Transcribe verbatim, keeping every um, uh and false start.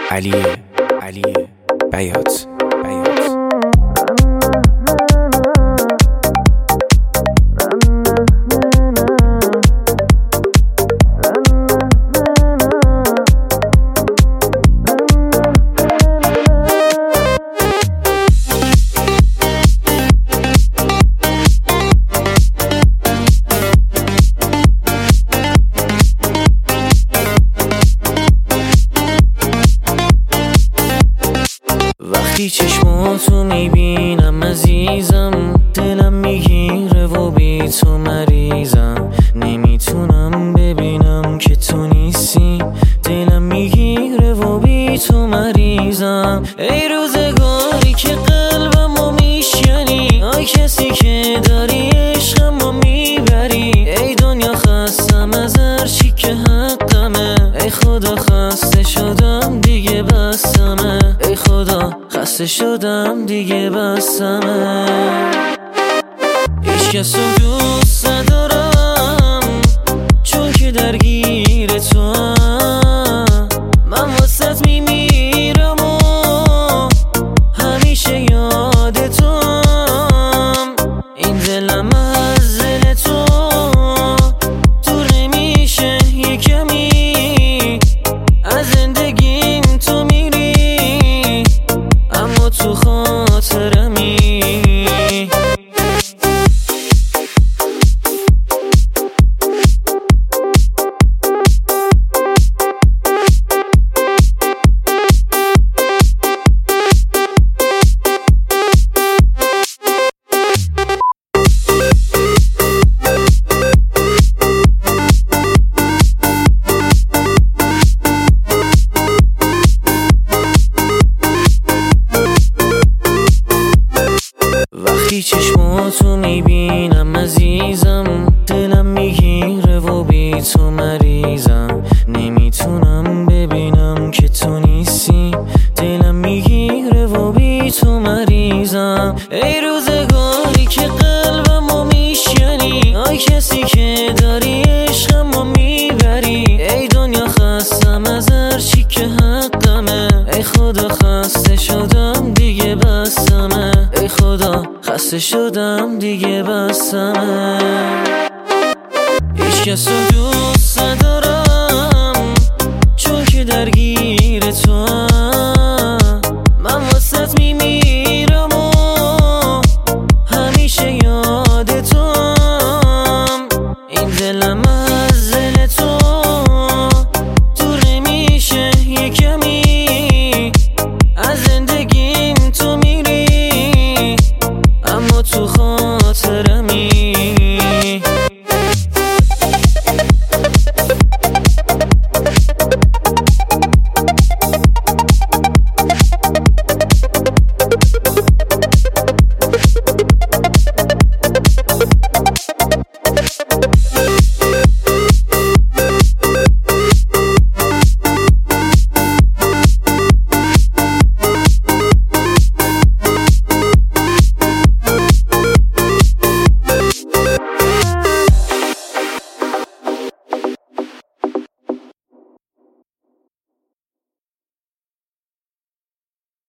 علی علی بیات بیات وقتی چشماتو میبینم عزیزم، دلم میگیره و بی تو مریضم. نمیتونم ببینم که تو نیستی، دلم میگیره و بی تو مریضم. ای روزگاری که قلبمو میشکنی، آی کسی که داری عشقمو میبری. ای دنیا خستم از هر چی که حقمه، ای خدا خسته شدم دیگه بسمه. ای خدا خسته شدم دیگه بسمه. هیچ کس رو دوست ندارم چون که درگیر تو هم. من واسط میمیرم و همیشه یاد تو هم. این دلم از دل تو دور نمیشه یه کمی. از زندگیم تو میری اما تو خاطرمی. وقتی چشماتو میبینم عزیزم، دلم میگیره و بی تو مریضم. نمیتونم ببینم که تو نیستی، دلم میگیره و بی تو مریضم. ای روزگاری که قلبمو میشکنی، آی کسی که داری عشقمو میبری. ای دنیا خستم از هر چی که حقمه، ای خدا خسته شدم دیگه بسمه. ای خدا خسته شدم دیگه بسمه. هیچ کس رو دوست ندارم چون که درگیر تو هم. من واسط میمیرم و همیشه یاد تو هم. این دلم از دل تو دور نمیشه یه کمی.